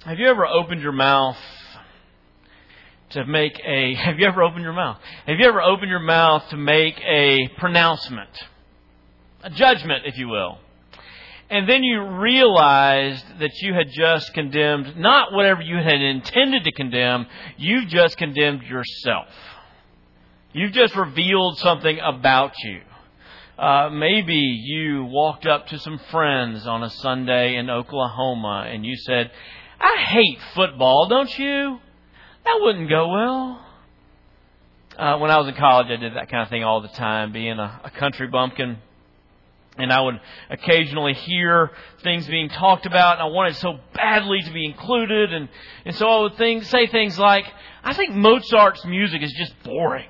Have you ever opened your mouth to make a... Have you ever opened your mouth? Have you ever opened your mouth to make a pronouncement? A judgment, if you will. And then you realized that you had just condemned not whatever you had intended to condemn, you've just condemned yourself. You've just revealed something about you. Maybe you walked up to some friends on a Sunday in Oklahoma and you said, "I hate football, don't you?" That wouldn't go well. When I was in college, I did that kind of thing all the time, being a country bumpkin. And I would occasionally hear things being talked about, and I wanted so badly to be included. And so I would say things like, "I think Mozart's music is just boring."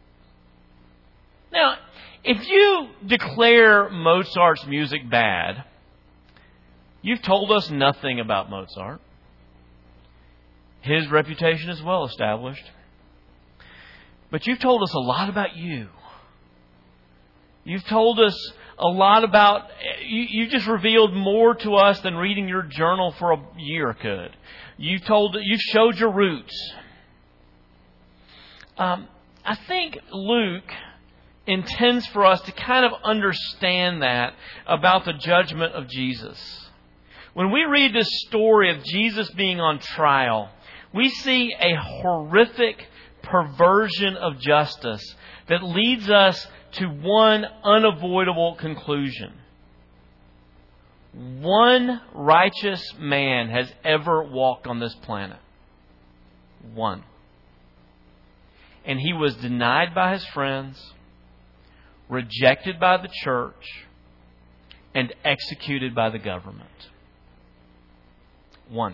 Now, if you declare Mozart's music bad, you've told us nothing about Mozart. His reputation is well established. But you've told us a lot about you. You've told us a lot about... You just revealed more to us than reading your journal for a year could. You've showed your roots. I think Luke intends for us to kind of understand that about the judgment of Jesus. When we read this story of Jesus being on trial, we see a horrific perversion of justice that leads us to one unavoidable conclusion. One righteous man has ever walked on this planet. One. And he was denied by his friends, rejected by the church, and executed by the government. One.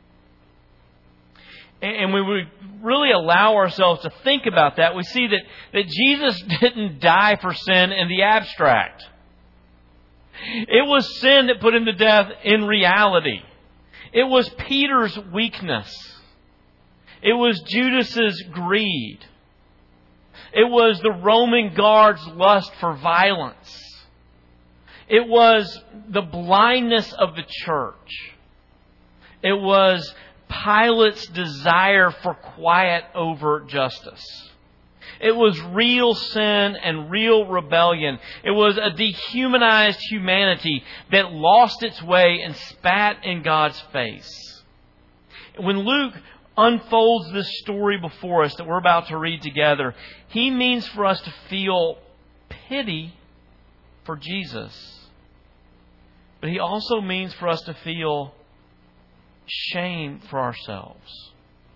And when we really allow ourselves to think about that, we see that Jesus didn't die for sin in the abstract. It was sin that put him to death in reality. It was Peter's weakness. It was Judas's greed. It was the Roman guard's lust for violence. It was the blindness of the church. It was Pilate's desire for quiet over justice. It was real sin and real rebellion. It was a dehumanized humanity that lost its way and spat in God's face. When Luke unfolds this story before us that we're about to read together, he means for us to feel pity for Jesus. But he also means for us to feel shame for ourselves.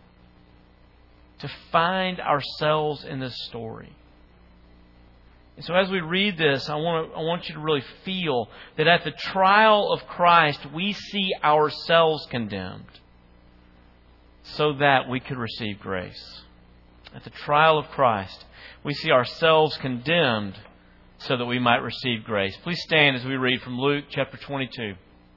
To find ourselves in this story. And so as we read this, I want you to really feel that at the trial of Christ, we see ourselves condemned so that we could receive grace. At the trial of Christ, we see ourselves condemned so that we might receive grace. Please stand as we read from Luke chapter 22.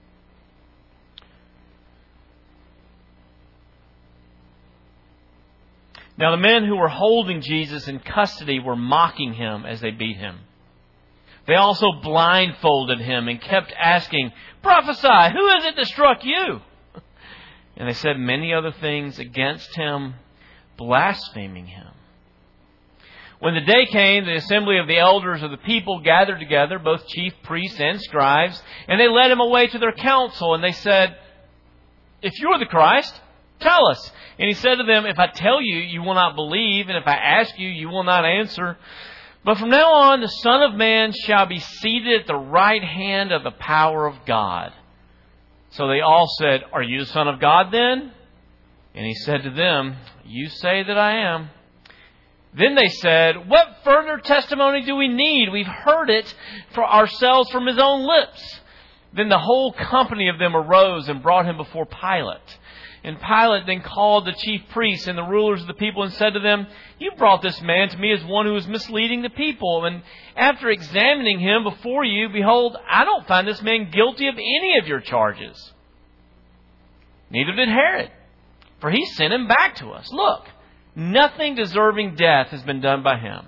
Now the men who were holding Jesus in custody were mocking him as they beat him. They also blindfolded him and kept asking, "Prophesy, who is it that struck you?" And they said many other things against him, blaspheming him. When the day came, the assembly of the elders of the people gathered together, both chief priests and scribes, and they led him away to their council, and they said, "If you are the Christ, tell us." And he said to them, "If I tell you, you will not believe, and if I ask you, you will not answer. But from now on, the Son of Man shall be seated at the right hand of the power of God." So they all said, "Are you the Son of God then?" And he said to them, "You say that I am." Then they said, "What further testimony do we need? We've heard it for ourselves from his own lips." Then the whole company of them arose and brought him before Pilate. And Pilate then called the chief priests and the rulers of the people and said to them, "You brought this man to me as one who is misleading the people. And after examining him before you, behold, I don't find this man guilty of any of your charges. Neither did Herod, for he sent him back to us. Look, nothing deserving death has been done by him.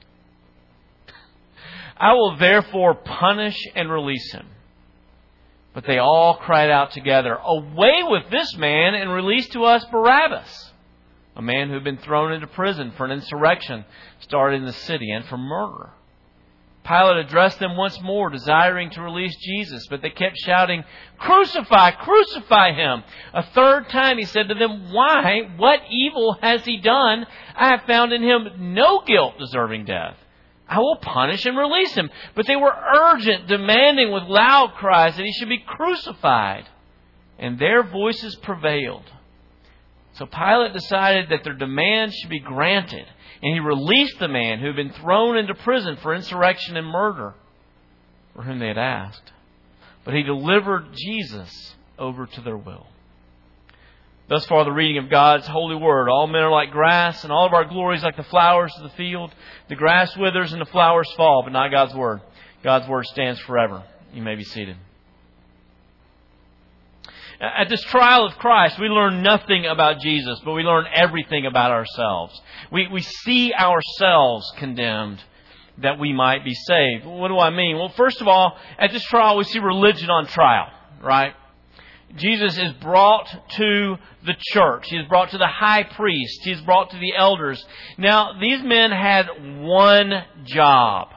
I will therefore punish and release him." But they all cried out together, "Away with this man and release to us Barabbas," a man who had been thrown into prison for an insurrection started in the city and for murder. Pilate addressed them once more, desiring to release Jesus, but they kept shouting, "Crucify, crucify him!" A third time he said to them, "Why? What evil has he done? I have found in him no guilt deserving death. I will punish and release him." But they were urgent, demanding with loud cries that he should be crucified. And their voices prevailed. So Pilate decided that their demands should be granted. And he released the man who had been thrown into prison for insurrection and murder, for whom they had asked. But he delivered Jesus over to their will. Thus far the reading of God's holy word. All men are like grass, and all of our glories like the flowers of the field. The grass withers and the flowers fall, but not God's word. God's word stands forever. You may be seated. At this trial of Christ, we learn nothing about Jesus, but we learn everything about ourselves. We see ourselves condemned that we might be saved. What do I mean? Well, first of all, at this trial, we see religion on trial, right? Jesus is brought to the church. He is brought to the high priest. He is brought to the elders. Now, these men had one job.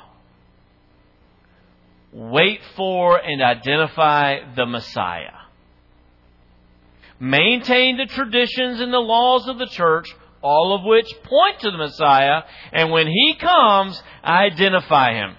Wait for and identify the Messiah. Maintain the traditions and the laws of the church, all of which point to the Messiah. And when He comes, identify Him.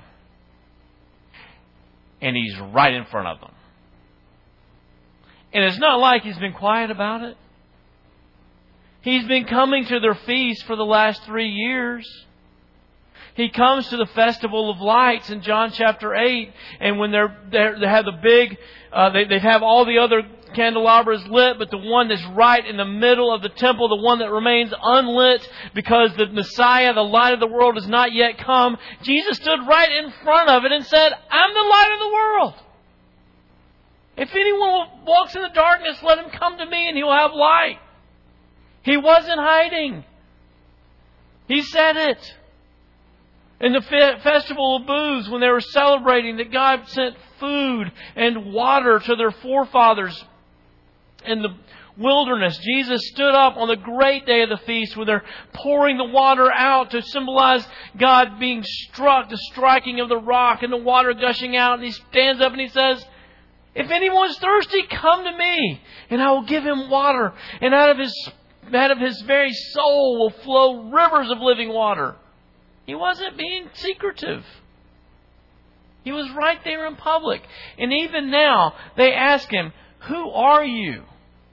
And He's right in front of them. And it's not like He's been quiet about it. He's been coming to their feast for the last 3 years. He comes to the Festival of Lights in John chapter 8. And when they have the big, they have all the other candelabras lit, but the one that's right in the middle of the temple, the one that remains unlit because the Messiah, the light of the world, has not yet come. Jesus stood right in front of it and said, "I'm the light of the world. If anyone walks in the darkness, let him come to me and he will have light." He wasn't hiding. He said it. In the Festival of Booths, when they were celebrating that God sent food and water to their forefathers in the wilderness, Jesus stood up on the great day of the feast when they're pouring the water out to symbolize God being struck, the striking of the rock and the water gushing out. And He stands up and He says, "If anyone's thirsty, come to me and I will give him water. And out of his very soul will flow rivers of living water." He wasn't being secretive. He was right there in public. And even now, they ask Him, "Who are you?"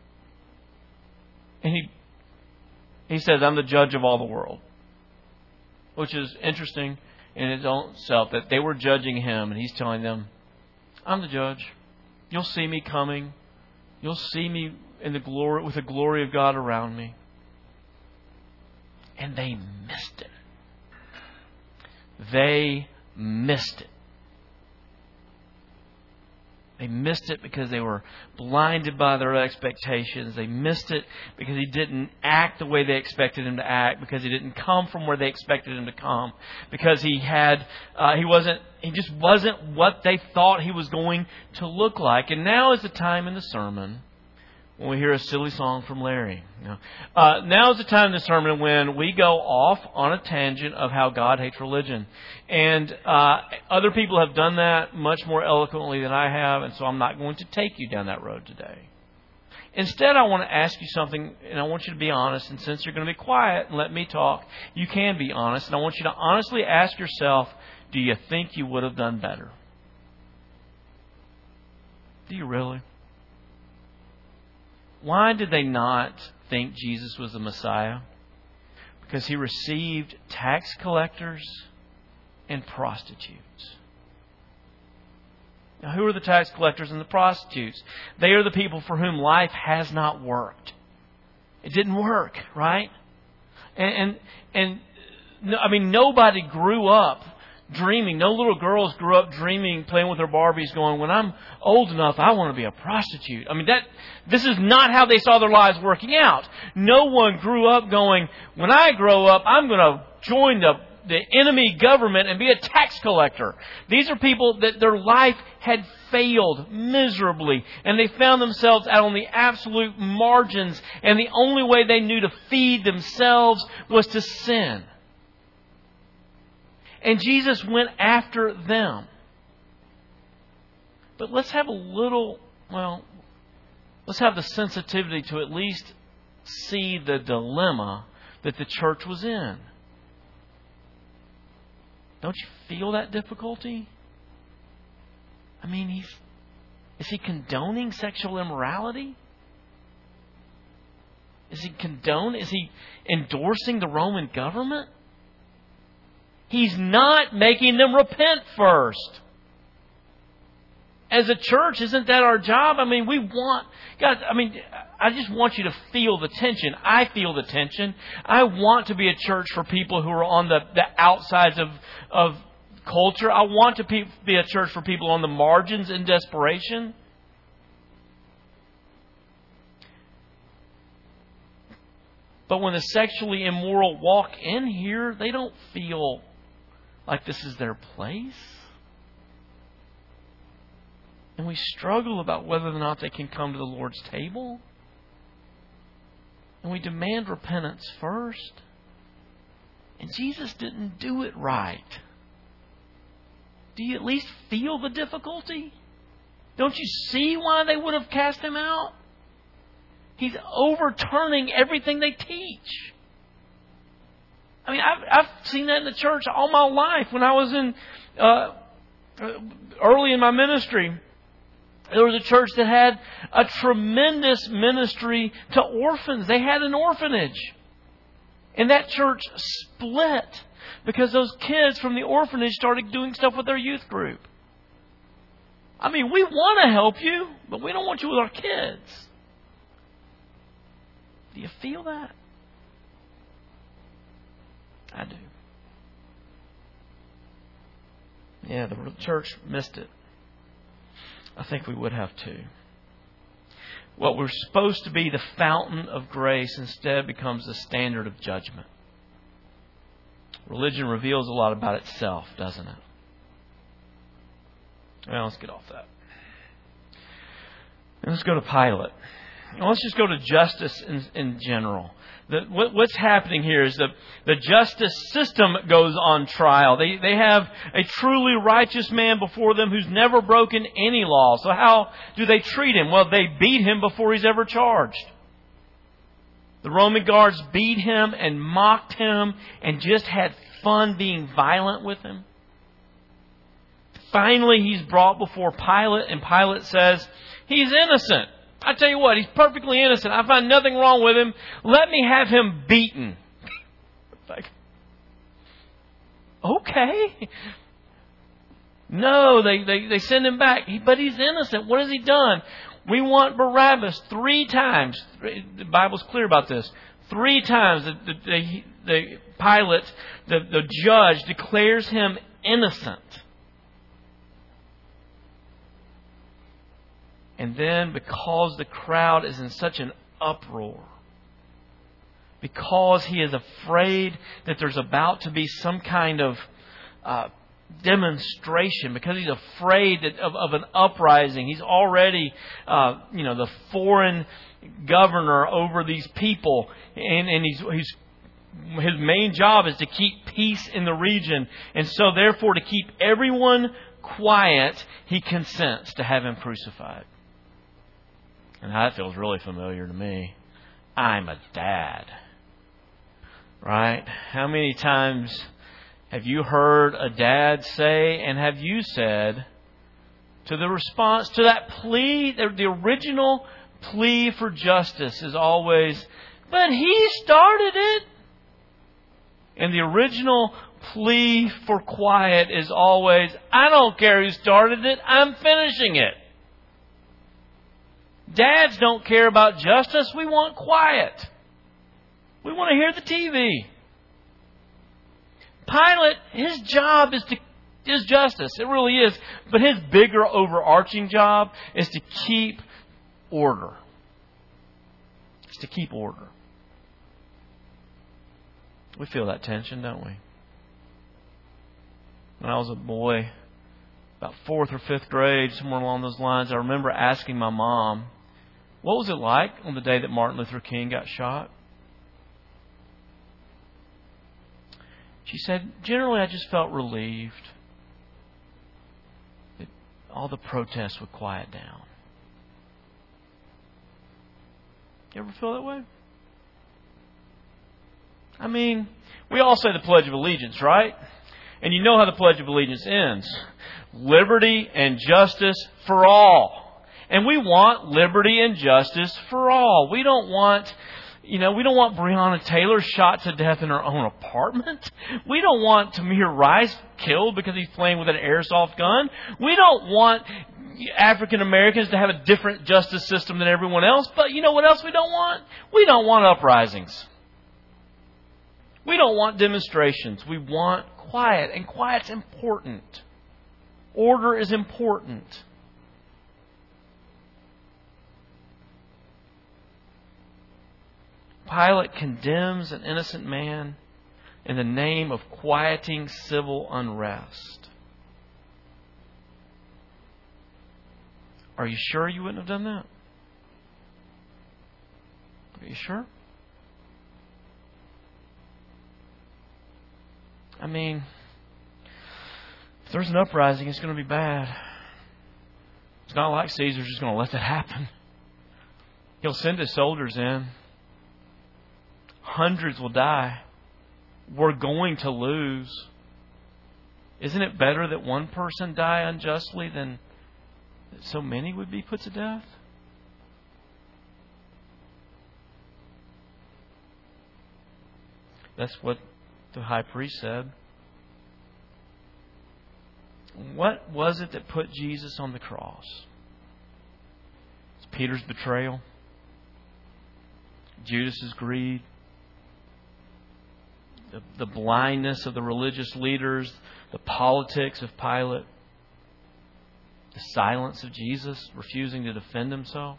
And he says, "I'm the judge of all the world." Which is interesting in its own self, that they were judging Him, and He's telling them, "I'm the judge. You'll see me coming. You'll see me in the glory, with the glory of God around me." And they missed it. They missed it. They missed it because they were blinded by their expectations. They missed it because He didn't act the way they expected Him to act, because He didn't come from where they expected Him to come, because He just wasn't what they thought He was going to look like. And now is the time in the sermon when we hear a silly song from Larry. Now is the time in the sermon when we go off on a tangent of how God hates religion. And other people have done that much more eloquently than I have, and so I'm not going to take you down that road today. Instead, I want to ask you something, and I want you to be honest. And since you're going to be quiet and let me talk, you can be honest. And I want you to honestly ask yourself, do you think you would have done better? Do you really? Why did they not think Jesus was the Messiah? Because He received tax collectors and prostitutes. Now, who are the tax collectors and the prostitutes? They are the people for whom life has not worked. It didn't work, right? And I mean, nobody grew up dreaming. No little girls grew up dreaming, playing with their Barbies, going, "When I'm old enough, I want to be a prostitute." I mean, this is not how they saw their lives working out. No one grew up going, "When I grow up, I'm going to join the enemy government and be a tax collector. These are people that their life had failed miserably, and they found themselves out on the absolute margins, and the only way they knew to feed themselves was to sin. And Jesus went after them. But let's have let's have the sensitivity to at least see the dilemma that the church was in. Don't you feel that difficulty? I mean, is he condoning sexual immorality? Is he endorsing the Roman government? He's not making them repent first. As a church, isn't that our job? I mean, I just want you to feel the tension. I feel the tension. I want to be a church for people who are on the outsides of culture. I want to be a church for people on the margins in desperation. But when the sexually immoral walk in here, they don't feel like this is their place. And we struggle about whether or not they can come to the Lord's table. And we demand repentance first. And Jesus didn't do it right. Do you at least feel the difficulty? Don't you see why they would have cast him out? He's overturning everything they teach. I mean, I've seen that in the church all my life. When I was early in my ministry, there was a church that had a tremendous ministry to orphans. They had an orphanage. And that church split because those kids from the orphanage started doing stuff with their youth group. I mean, we want to help you, but we don't want you with our kids. Do you feel that? I do. Yeah, the church missed it. I think we would have too. What we're supposed to be the fountain of grace instead becomes the standard of judgment. Religion reveals a lot about itself, doesn't it? Well, let's get off that. And let's go to Pilate. Let's just go to justice in general. What's happening here is the justice system goes on trial. They have a truly righteous man before them who's never broken any law. So how do they treat him? Well, they beat him before he's ever charged. The Roman guards beat him and mocked him and just had fun being violent with him. Finally, he's brought before Pilate, and Pilate says, he's innocent. I tell you what, he's perfectly innocent. I find nothing wrong with him. Let me have him beaten. Like, okay. No, they send him back. But he's innocent. What has he done? We want Barabbas 3 times. The Bible's clear about this. 3 times the Pilate, the judge, declares him innocent. And then, because the crowd is in such an uproar, because he is afraid that there's about to be some kind of demonstration, because he's afraid of an uprising, he's already, the foreign governor over these people, and his main job is to keep peace in the region, and so therefore to keep everyone quiet, he consents to have him crucified. And that feels really familiar to me. I'm a dad. Right? How many times have you heard a dad say, and have you said, to the response to that plea, the original plea for justice is always, but he started it. And the original plea for quiet is always, I don't care who started it, I'm finishing it. Dads don't care about justice. We want quiet. We want to hear the TV. Pilate, his job is justice. It really is. But his bigger overarching job is to keep order. It's to keep order. We feel that tension, don't we? when I was a boy, about 4th or 5th grade, somewhere along those lines, I remember asking my mom, what was it like on the day that Martin Luther King got shot? She said, generally I just felt relieved that all the protests would quiet down. You ever feel that way? I mean, we all say the Pledge of Allegiance, right? And you know how the Pledge of Allegiance ends. Liberty and justice for all. And we want liberty and justice for all. We don't want Breonna Taylor shot to death in her own apartment. We don't want Tamir Rice killed because he's playing with an airsoft gun. We don't want African Americans to have a different justice system than everyone else. But you know what else we don't want? We don't want uprisings. We don't want demonstrations. We want quiet. And quiet's important. Order is important. Pilate condemns an innocent man in the name of quieting civil unrest. Are you sure you wouldn't have done that? Are you sure? I mean, if there's an uprising, it's going to be bad. It's not like Caesar's just going to let that happen. He'll send his soldiers in. Hundreds will die. We're going to lose. Isn't it better that one person die unjustly than that so many would be put to death? That's what the high priest said. What was it that put Jesus on the cross? It's Peter's betrayal, Judas's greed, the blindness of the religious leaders, the politics of Pilate, the silence of Jesus, refusing to defend himself.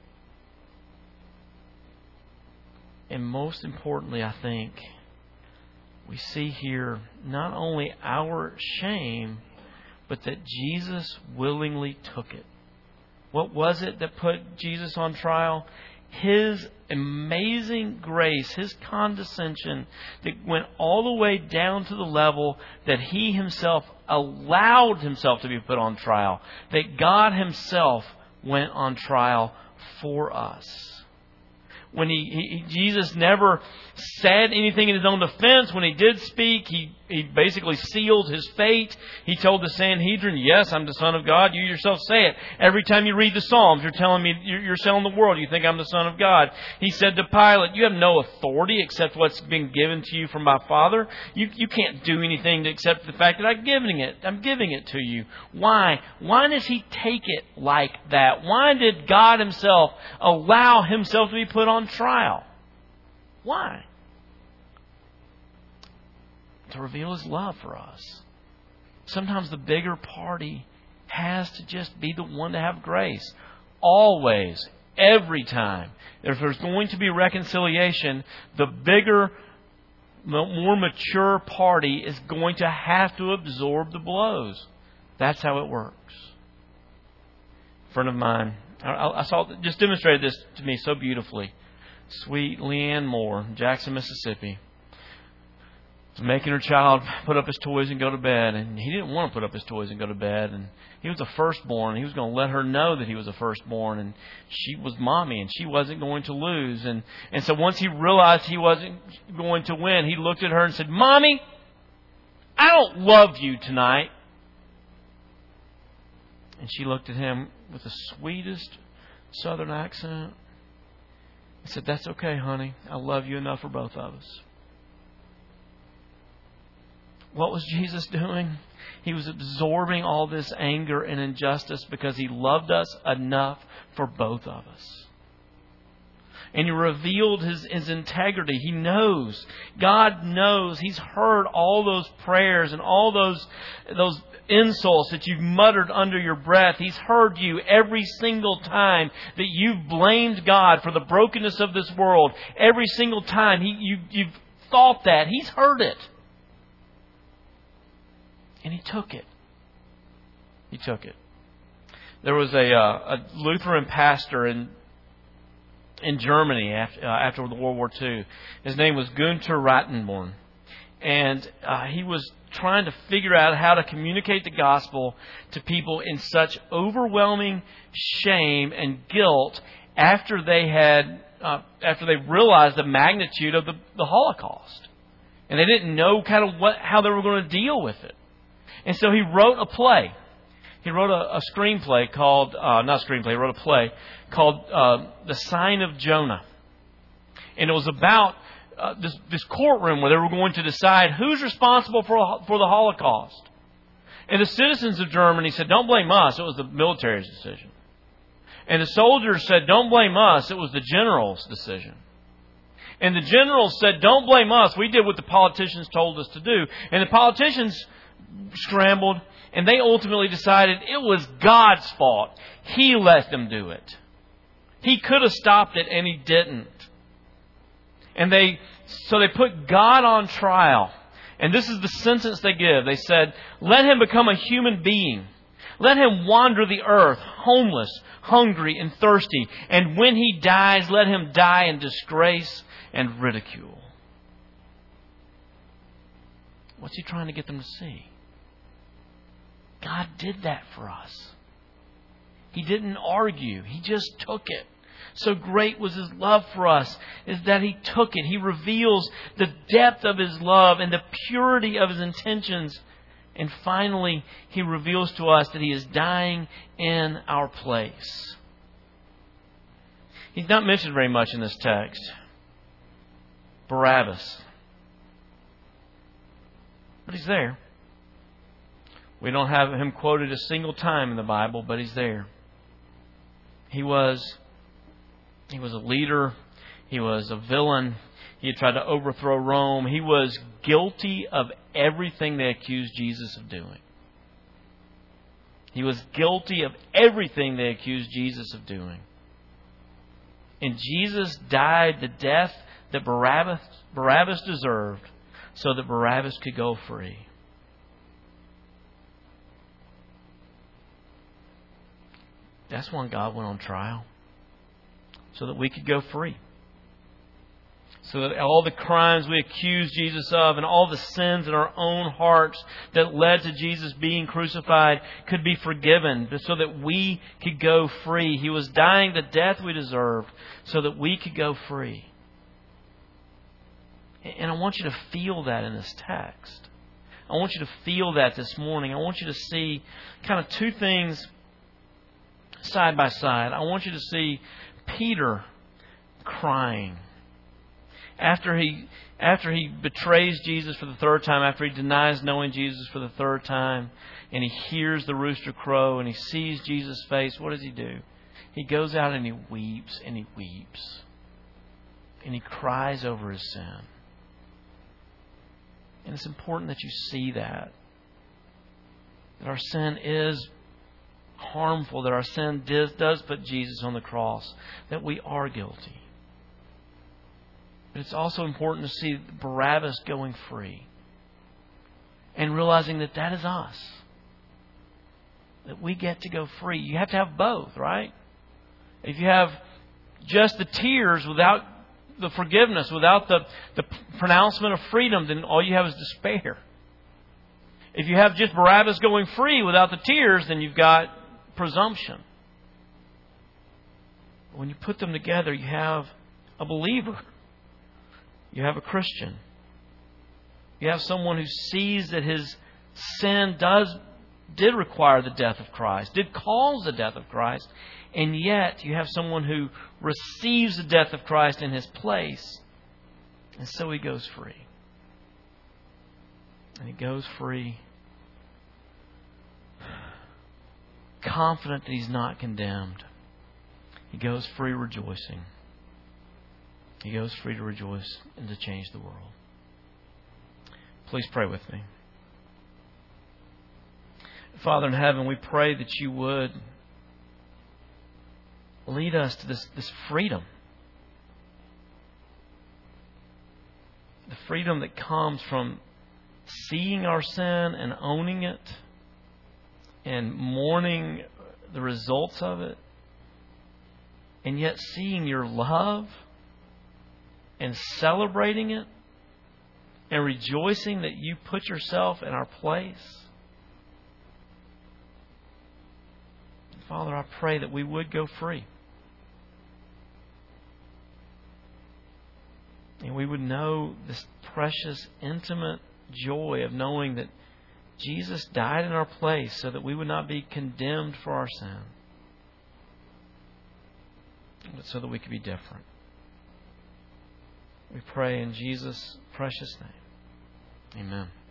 And most importantly, I think, we see here not only our shame, but that Jesus willingly took it. What was it that put Jesus on trial? His amazing grace, His condescension that went all the way down to the level that He Himself allowed Himself to be put on trial. That God Himself went on trial for us. When Jesus never said anything in His own defense. When He did speak, He basically sealed His fate. He told the Sanhedrin, yes, I'm the Son of God. You yourself say it. Every time you read the Psalms, you're telling me, you're telling the world you think I'm the Son of God. He said to Pilate, you have no authority except what's been given to you from my Father. You can't do anything except the fact that I'm giving it to you. Why? Why does He take it like that? Why did God Himself allow Himself to be put on trial? Why? To reveal His love for us. Sometimes the bigger party has to just be the one to have grace. Always, every time. If there's going to be reconciliation, the bigger, more mature party is going to have to absorb the blows. That's how it works. A friend of mine, I saw, just demonstrated this to me so beautifully. Sweet Leanne Moore, Jackson, Mississippi, was making her child put up his toys and go to bed. And he didn't want to put up his toys and go to bed. And he was a firstborn. He was going to let her know that he was a firstborn. And she was mommy and she wasn't going to lose. And so once he realized he wasn't going to win, he looked at her and said, Mommy, I don't love you tonight. And she looked at him with the sweetest southern accent. He said, that's okay, honey. I love you enough for both of us. What was Jesus doing? He was absorbing all this anger and injustice because He loved us enough for both of us. And He revealed His integrity. He knows. God knows. He's heard all those prayers and all those insults that you've muttered under your breath. He's heard you every single time that you've blamed God for the brokenness of this world. Every single time you've thought that. He's heard it. And he took it. He took it. There was a Lutheran pastor in Germany after World War II. His name was Gunther Rattenborn. And he was trying to figure out how to communicate the gospel to people in such overwhelming shame and guilt after they realized the magnitude of the Holocaust. And they didn't know kind of how they were going to deal with it. And so he wrote a play. He wrote a screenplay called, he wrote a play called The Sign of Jonah. And it was about this courtroom where they were going to decide who's responsible for the Holocaust. And the citizens of Germany said, don't blame us, it was the military's decision. And the soldiers said, don't blame us, it was the general's decision. And the generals said, don't blame us, we did what the politicians told us to do. And the politicians scrambled, and they ultimately decided it was God's fault. He let them do it. He could have stopped it, and He didn't. And so they put God on trial. And this is the sentence they give. They said, let Him become a human being. Let Him wander the earth, homeless, hungry, and thirsty. And when He dies, let Him die in disgrace and ridicule. What's He trying to get them to see? God did that for us. He didn't argue. He just took it. So great was His love for us, is that He took it. He reveals the depth of His love and the purity of His intentions. And finally, He reveals to us that He is dying in our place. He's not mentioned very much in this text. Barabbas. But He's there. We don't have Him quoted a single time in the Bible, but He's there. He was a leader. He was a villain. He had tried to overthrow Rome. He was guilty of everything they accused Jesus of doing. He was guilty of everything they accused Jesus of doing. And Jesus died the death that Barabbas deserved so that Barabbas could go free. That's why God went on trial. So that we could go free. So that all the crimes we accuse Jesus of and all the sins in our own hearts that led to Jesus being crucified could be forgiven. So that we could go free. He was dying the death we deserved so that we could go free. And I want you to feel that in this text. I want you to feel that this morning. I want you to see kind of two things side by side. I want you to see Peter crying. After he betrays Jesus for the third time, after he denies knowing Jesus for the third time, and he hears the rooster crow and he sees Jesus' face, what does he do? He goes out and he weeps and he weeps. And he cries over his sin. And it's important that you see that. That our sin is harmful, that our sin does put Jesus on the cross, that we are guilty. But it's also important to see Barabbas going free and realizing that that is us. That we get to go free. You have to have both, right? If you have just the tears without the forgiveness, without the pronouncement of freedom, then all you have is despair. If you have just Barabbas going free without the tears, then you've got presumption. When you put them together, you have a believer. You have a Christian. You have someone who sees that his sin did require the death of Christ, did cause the death of Christ, and yet you have someone who receives the death of Christ in his place, and so he goes free. And he goes free, confident that he's not condemned. He goes free rejoicing. He goes free to rejoice and to change the world. Please pray with me. Father in heaven, we pray that you would lead us to this freedom. The freedom that comes from seeing our sin and owning it and mourning the results of it, and yet seeing Your love and celebrating it and rejoicing that You put Yourself in our place. Father, I pray that we would go free. And we would know this precious, intimate joy of knowing that Jesus died in our place so that we would not be condemned for our sin, but so that we could be different. We pray in Jesus' precious name. Amen.